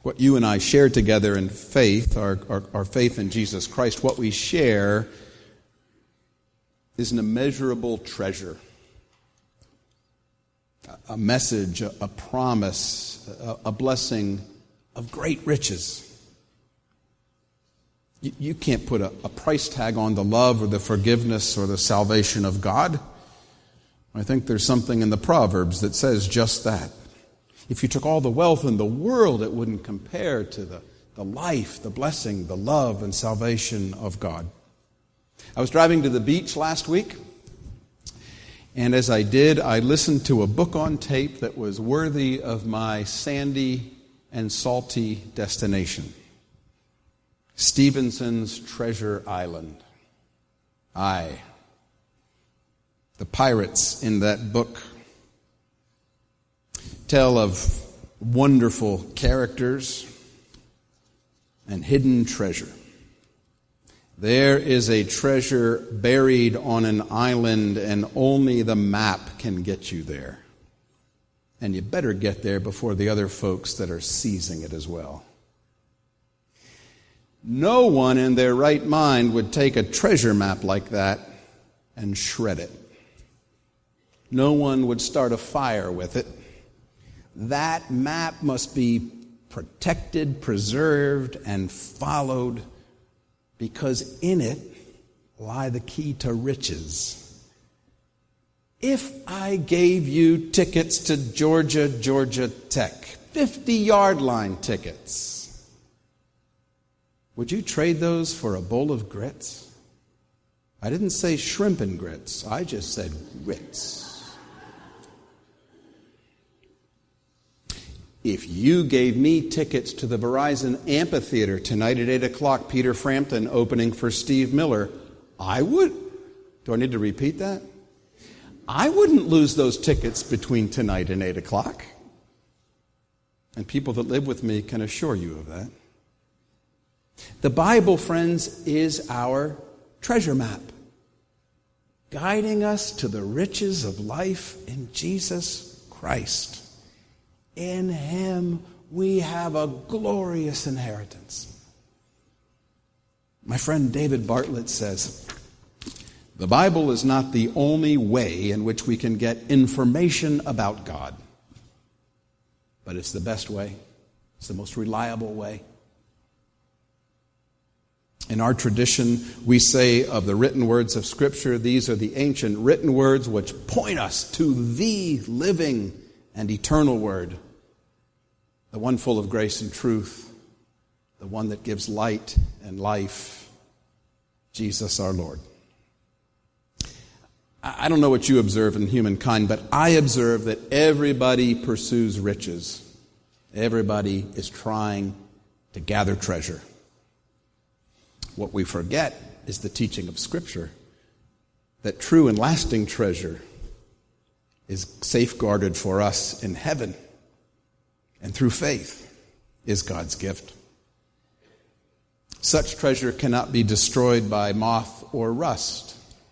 What you and I share together in faith, our faith in Jesus Christ, what we share is an immeasurable treasure. A message, a promise, a blessing of great riches. You can't put a price tag on the love or the forgiveness or the salvation of God. I think there's something in the Proverbs that says just that. If you took all the wealth in the world, it wouldn't compare to the life, the blessing, the love, and salvation of God. I was driving to the beach last week, and as I did, I listened to a book on tape that was worthy of my sandy and salty destination. Stevenson's Treasure Island. The pirates in that book tell of wonderful characters and hidden treasure. There is a treasure buried on an island, and only the map can get you there. And you better get there before the other folks that are seizing it as well. No one in their right mind would take a treasure map like that and shred it. No one would start a fire with it. That map must be protected, preserved, and followed, because in it lie the key to riches. If I gave you tickets to Georgia Tech, 50-yard line tickets, would you trade those for a bowl of grits? I didn't say shrimp and grits. I just said grits. If you gave me tickets to the Verizon Amphitheater tonight at 8 o'clock, Peter Frampton opening for Steve Miller, I would. Do I need to repeat that? I wouldn't lose those tickets between tonight and 8 o'clock. And people that live with me can assure you of that. The Bible, friends, is our treasure map, guiding us to the riches of life in Jesus Christ. In Him we have a glorious inheritance. My friend David Bartlett says, the Bible is not the only way in which we can get information about God, but it's the best way. It's the most reliable way. In our tradition, we say of the written words of Scripture, these are the ancient written words which point us to the living and eternal Word, the one full of grace and truth, the one that gives light and life, Jesus our Lord. I don't know what you observe in humankind, but I observe that everybody pursues riches. Everybody is trying to gather treasure. What we forget is the teaching of Scripture, that true and lasting treasure is safeguarded for us in heaven, and through faith is God's gift. Such treasure cannot be destroyed by moth or rust.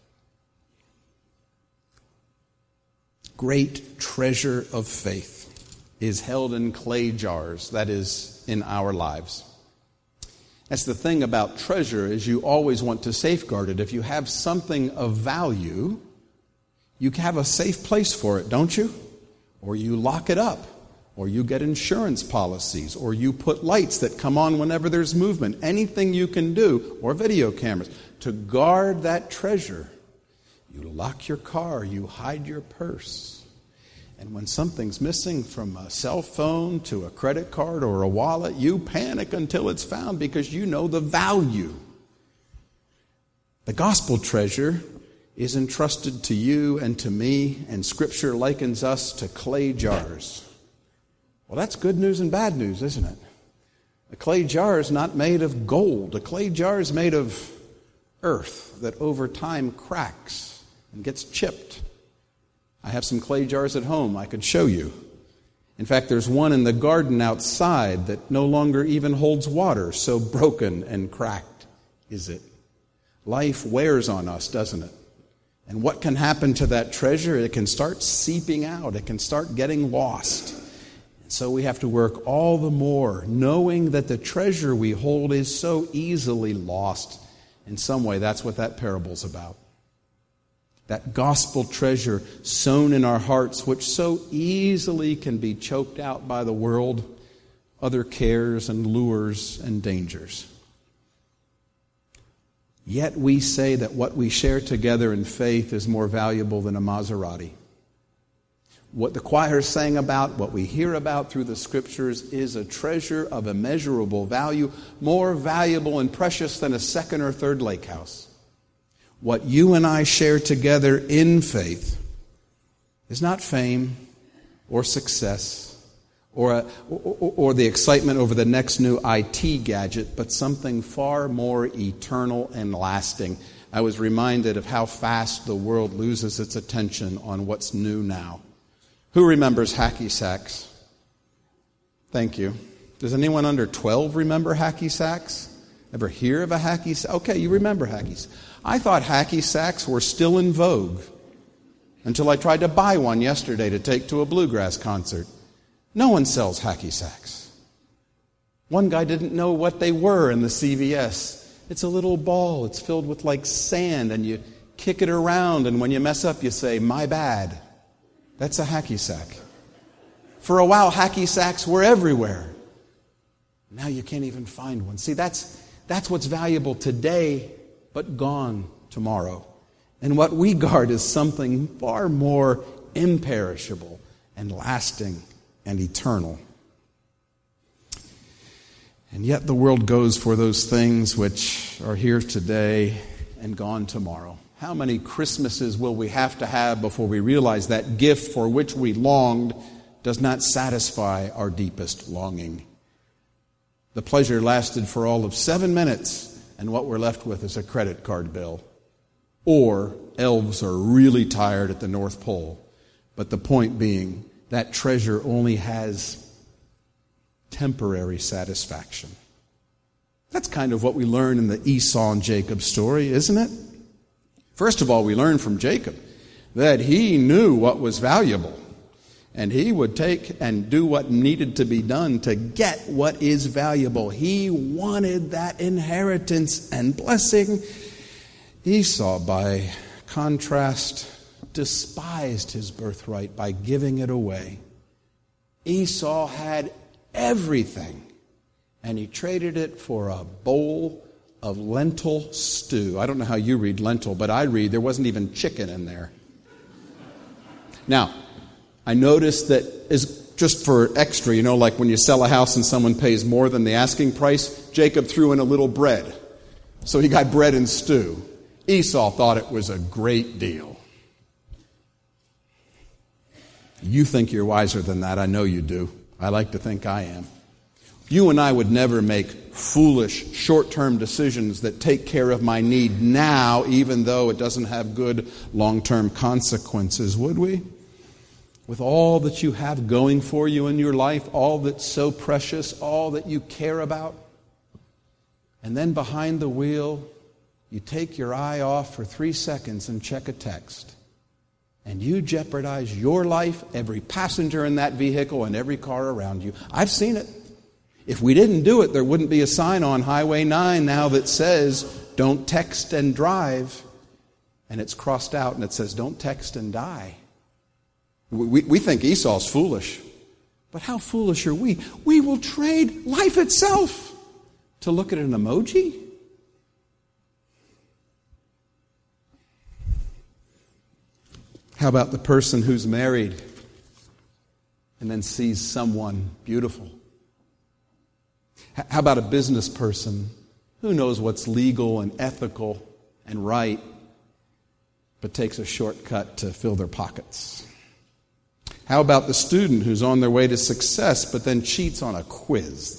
Great treasure of faith is held in clay jars, that is, in our lives. That's the thing about treasure, is you always want to safeguard it. If you have something of value, you have a safe place for it, don't you? Or you lock it up, or you get insurance policies, or you put lights that come on whenever there's movement. Anything you can do, or video cameras, to guard that treasure. You lock your car, you hide your purse. And when something's missing, from a cell phone to a credit card or a wallet, you panic until it's found because you know the value. The gospel treasure is entrusted to you and to me, and Scripture likens us to clay jars. Well, that's good news and bad news, isn't it? A clay jar is not made of gold. A clay jar is made of earth that over time cracks and gets chipped. I have some clay jars at home I could show you. In fact, there's one in the garden outside that no longer even holds water, so broken and cracked is it. Life wears on us, doesn't it? And what can happen to that treasure? It can start seeping out. It can start getting lost. So we have to work all the more, knowing that the treasure we hold is so easily lost. In some way, that's what that parable's about. That gospel treasure sown in our hearts, which so easily can be choked out by the world, other cares and lures and dangers. Yet we say that what we share together in faith is more valuable than a Maserati. What the choir sang about, what we hear about through the Scriptures, is a treasure of immeasurable value, more valuable and precious than a second or third lake house. What you and I share together in faith is not fame or success or the excitement over the next new IT gadget, but something far more eternal and lasting. I was reminded of how fast the world loses its attention on what's new now. Who remembers hacky sacks? Thank you. Does anyone under 12 remember hacky sacks? Ever hear of a hacky sack? Okay, you remember hacky sacks. I thought hacky sacks were still in vogue until I tried to buy one yesterday to take to a bluegrass concert. No one sells hacky sacks. One guy didn't know what they were in the CVS. It's a little ball. It's filled with like sand, and you kick it around, and when you mess up, you say, "My bad." That's a hacky sack. For a while, hacky sacks were everywhere. Now you can't even find one. See, that's what's valuable today, but gone tomorrow. And what we guard is something far more imperishable and lasting and eternal. And yet the world goes for those things which are here today and gone tomorrow. How many Christmases will we have to have before we realize that gift for which we longed does not satisfy our deepest longing? The pleasure lasted for all of 7 minutes, and what we're left with is a credit card bill. Or elves are really tired at the North Pole. But the point being, that treasure only has temporary satisfaction. That's kind of what we learn in the Esau and Jacob story, isn't it? First of all, we learn from Jacob that he knew what was valuable, and he would take and do what needed to be done to get what is valuable. He wanted that inheritance and blessing. Esau, by contrast, despised his birthright by giving it away. Esau had everything, and he traded it for a bowl of lentil stew. I don't know how you read lentil, but I read there wasn't even chicken in there. Now, I noticed that is just for extra, like when you sell a house and someone pays more than the asking price, Jacob threw in a little bread. So he got bread and stew. Esau thought it was a great deal. You think you're wiser than that. I know you do. I like to think I am. You and I would never make foolish, short-term decisions that take care of my need now, even though it doesn't have good long-term consequences, would we? With all that you have going for you in your life, all that's so precious, all that you care about, and then behind the wheel, you take your eye off for 3 seconds and check a text, and you jeopardize your life, every passenger in that vehicle, and every car around you. I've seen it. If we didn't do it, there wouldn't be a sign on Highway 9 now that says, "Don't text and drive." And it's crossed out and it says, "Don't text and die." We think Esau's foolish. But how foolish are we? We will trade life itself to look at an emoji? How about the person who's married and then sees someone beautiful? How about a business person who knows what's legal and ethical and right, but takes a shortcut to fill their pockets? How about the student who's on their way to success, but then cheats on a quiz?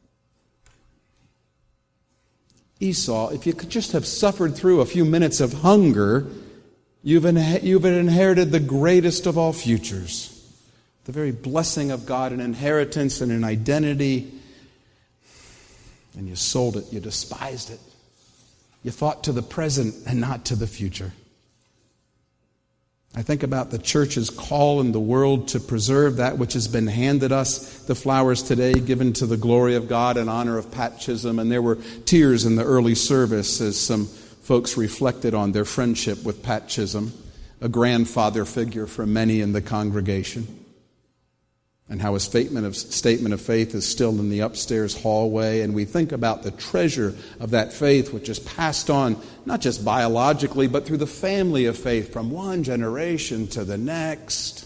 Esau, if you could just have suffered through a few minutes of hunger, you've inherited the greatest of all futures, the very blessing of God, an inheritance and an identity. And you sold it. You despised it. You thought to the present and not to the future. I think about the church's call in the world to preserve that which has been handed us, the flowers today given to the glory of God in honor of Pat Chisholm. And there were tears in the early service as some folks reflected on their friendship with Pat Chisholm, a grandfather figure for many in the congregation, and how his statement of faith is still in the upstairs hallway. And we think about the treasure of that faith, which is passed on not just biologically, but through the family of faith from one generation to the next.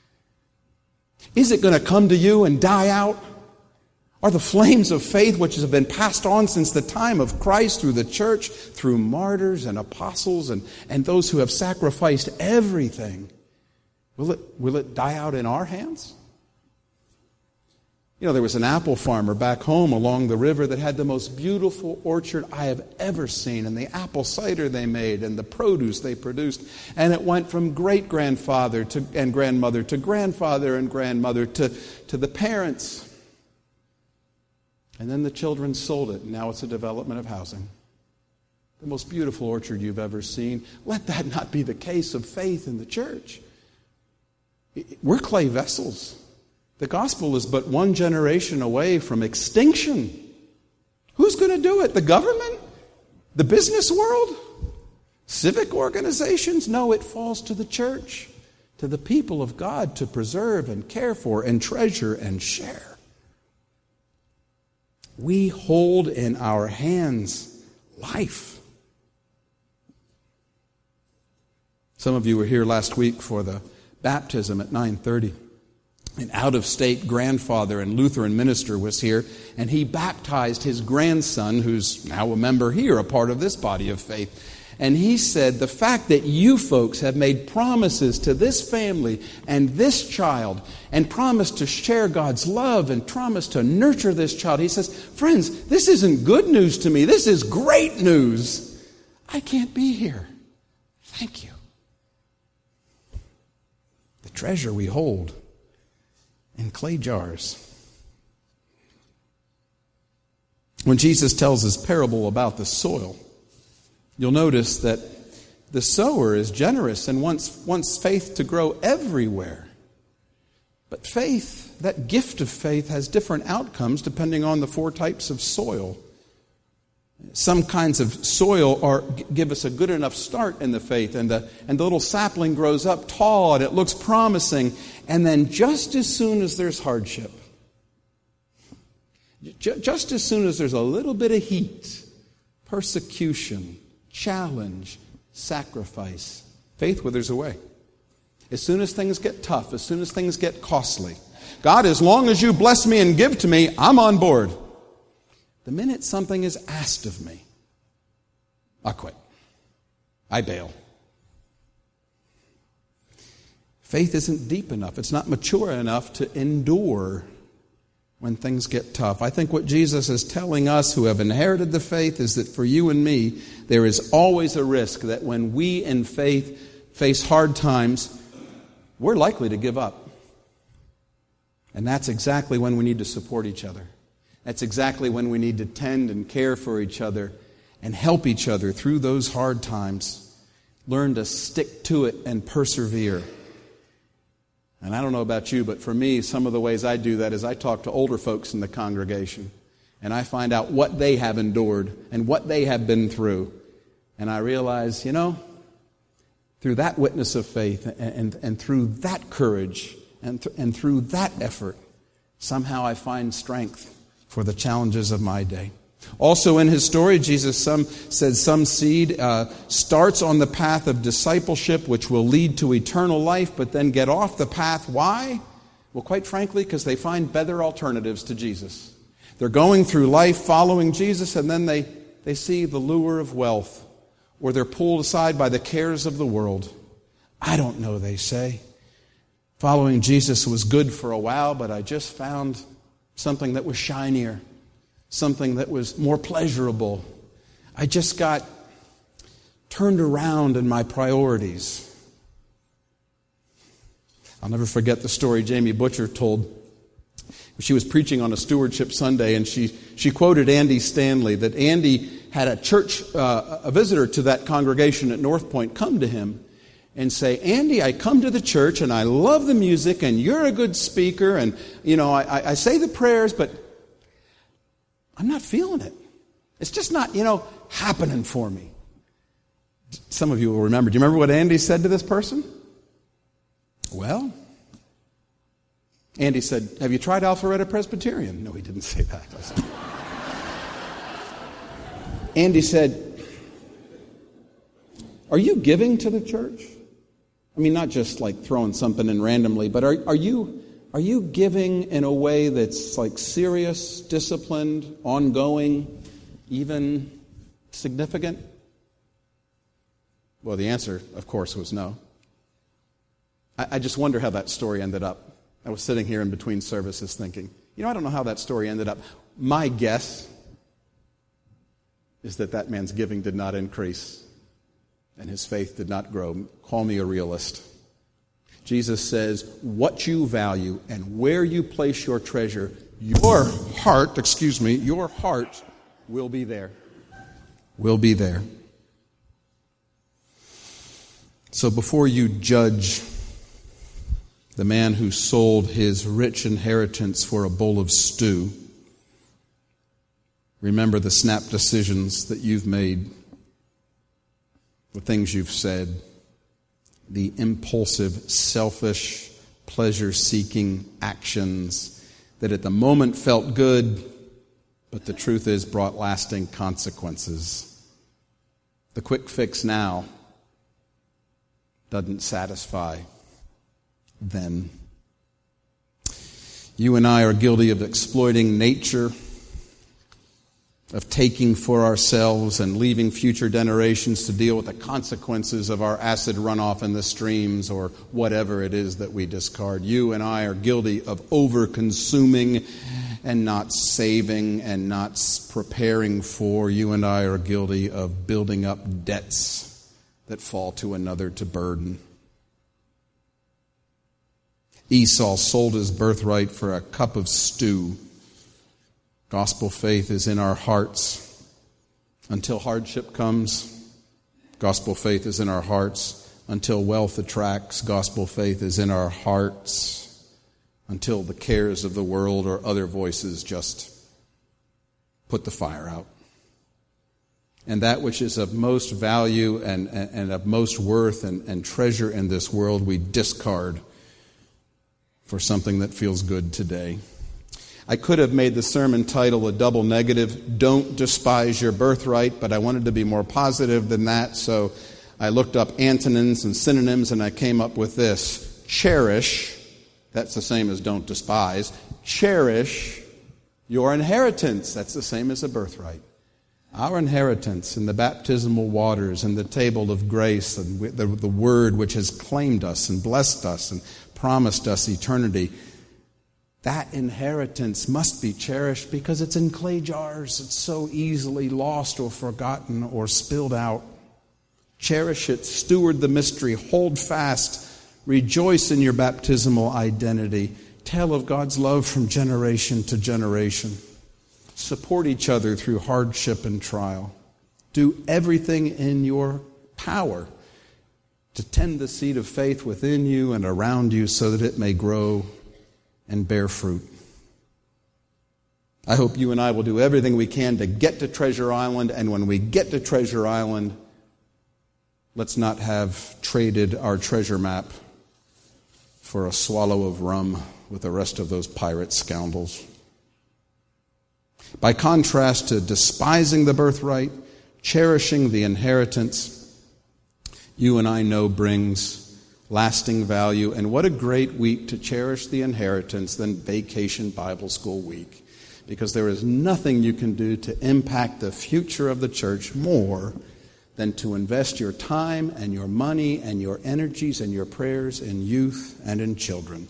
Is it going to come to you and die out? Are the flames of faith, which have been passed on since the time of Christ through the church, through martyrs and apostles and those who have sacrificed everything, will it die out in our hands? You know, there was an apple farmer back home along the river that had the most beautiful orchard I have ever seen, and the apple cider they made and the produce they produced. And it went from great-grandfather and grandmother to grandfather and grandmother to the parents. And then the children sold it, and now it's a development of housing. The most beautiful orchard you've ever seen. Let that not be the case of faith in the church. We're clay vessels. The gospel is but one generation away from extinction. Who's going to do it? The government? The business world? Civic organizations? No, it falls to the church, to the people of God to preserve and care for and treasure and share. We hold in our hands life. Some of you were here last week for the baptism at 9:30. An out-of-state grandfather and Lutheran minister was here, and he baptized his grandson, who's now a member here, a part of this body of faith. And he said, the fact that you folks have made promises to this family and this child, and promised to share God's love and promised to nurture this child, he says, friends, this isn't good news to me. This is great news. I can't be here. Thank you. The treasure we hold in clay jars. When Jesus tells his parable about the soil, you'll notice that the sower is generous and wants faith to grow everywhere. But faith, that gift of faith, has different outcomes depending on the four types of soil. Some kinds of soil give us a good enough start in the faith, and the little sapling grows up tall and it looks promising, and then just as soon as there's hardship, just as soon as there's a little bit of heat, persecution, challenge, sacrifice, faith withers away. As soon as things get tough, as soon as things get costly, God, as long as you bless me and give to me, I'm on board. The minute something is asked of me, I quit. I bail. Faith isn't deep enough. It's not mature enough to endure when things get tough. I think what Jesus is telling us who have inherited the faith is that for you and me, there is always a risk that when we in faith face hard times, we're likely to give up. And that's exactly when we need to support each other. That's exactly when we need to tend and care for each other and help each other through those hard times. Learn to stick to it and persevere. And I don't know about you, but for me, some of the ways I do that is I talk to older folks in the congregation, and I find out what they have endured and what they have been through. And I realize, through that witness of faith and through that courage and through that effort, somehow I find strength for the challenges of my day. Also in his story, Jesus said some seed starts on the path of discipleship, which will lead to eternal life, but then get off the path. Why? Well, quite frankly, because they find better alternatives to Jesus. They're going through life following Jesus, and then they see the lure of wealth, or they're pulled aside by the cares of the world. I don't know, they say. Following Jesus was good for a while, but I just found something that was shinier, something that was more pleasurable. I just got turned around in my priorities. I'll never forget the story Jamie Butcher told. She was preaching on a Stewardship Sunday, and she quoted Andy Stanley, that Andy had a church, a visitor to that congregation at North Point come to him. and say, Andy, I come to the church and I love the music and you're a good speaker and, I say the prayers, but I'm not feeling it. It's just not, happening for me. Some of you will remember. Do you remember what Andy said to this person? Well, Andy said, have you tried Alpharetta Presbyterian? No, he didn't say that. Andy said, are you giving to the church? I mean, not just like throwing something in randomly, but are you giving in a way that's like serious, disciplined, ongoing, even significant? Well, the answer, of course, was no. I just wonder how that story ended up. I was sitting here in between services thinking, I don't know how that story ended up. My guess is that man's giving did not increase and his faith did not grow. Call me a realist. Jesus says, what you value and where you place your treasure, your heart will be there. Will be there. So before you judge the man who sold his rich inheritance for a bowl of stew, remember the snap decisions that you've made, the things you've said, the impulsive, selfish, pleasure-seeking actions that at the moment felt good, but the truth is brought lasting consequences. The quick fix now doesn't satisfy then. You and I are guilty of exploiting nature, of taking for ourselves and leaving future generations to deal with the consequences of our acid runoff in the streams or whatever it is that we discard. You and I are guilty of over-consuming and not saving and not preparing for. You and I are guilty of building up debts that fall to another to burden. Esau sold his birthright for a cup of stew. Gospel faith is in our hearts until hardship comes. Gospel faith is in our hearts until wealth attracts. Gospel faith is in our hearts until the cares of the world or other voices just put the fire out. And that which is of most value and of most worth and treasure in this world we discard for something that feels good today. I could have made the sermon title a double negative, don't despise your birthright, but I wanted to be more positive than that, so I looked up antonyms and synonyms and I came up with this. Cherish, that's the same as don't despise. Cherish your inheritance, that's the same as a birthright. Our inheritance in the baptismal waters and the table of grace and the word which has claimed us and blessed us and promised us eternity, that inheritance must be cherished because it's in clay jars. It's so easily lost or forgotten or spilled out. Cherish it, steward the mystery, hold fast, rejoice in your baptismal identity, tell of God's love from generation to generation. Support each other through hardship and trial. Do everything in your power to tend the seed of faith within you and around you so that it may grow and bear fruit. I hope you and I will do everything we can to get to Treasure Island, and when we get to Treasure Island, let's not have traded our treasure map for a swallow of rum with the rest of those pirate scoundrels. By contrast to despising the birthright, cherishing the inheritance, you and I know brings lasting value. And what a great week to cherish the inheritance than Vacation Bible School Week. Because there is nothing you can do to impact the future of the church more than to invest your time and your money and your energies and your prayers in youth and in children.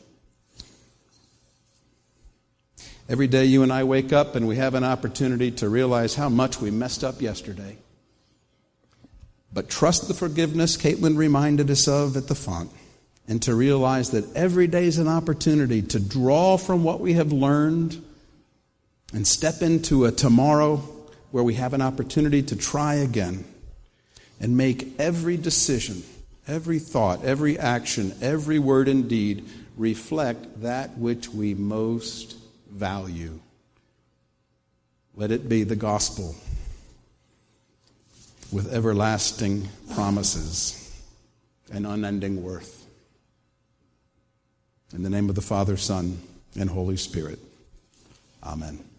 Every day you and I wake up and we have an opportunity to realize how much we messed up yesterday. But trust the forgiveness Caitlin reminded us of at the font, and to realize that every day is an opportunity to draw from what we have learned and step into a tomorrow where we have an opportunity to try again and make every decision every thought, every action, every word and deed reflect that which we most value. Let it be the gospel with everlasting promises and unending worth. In the name of the Father, Son, and Holy Spirit. Amen.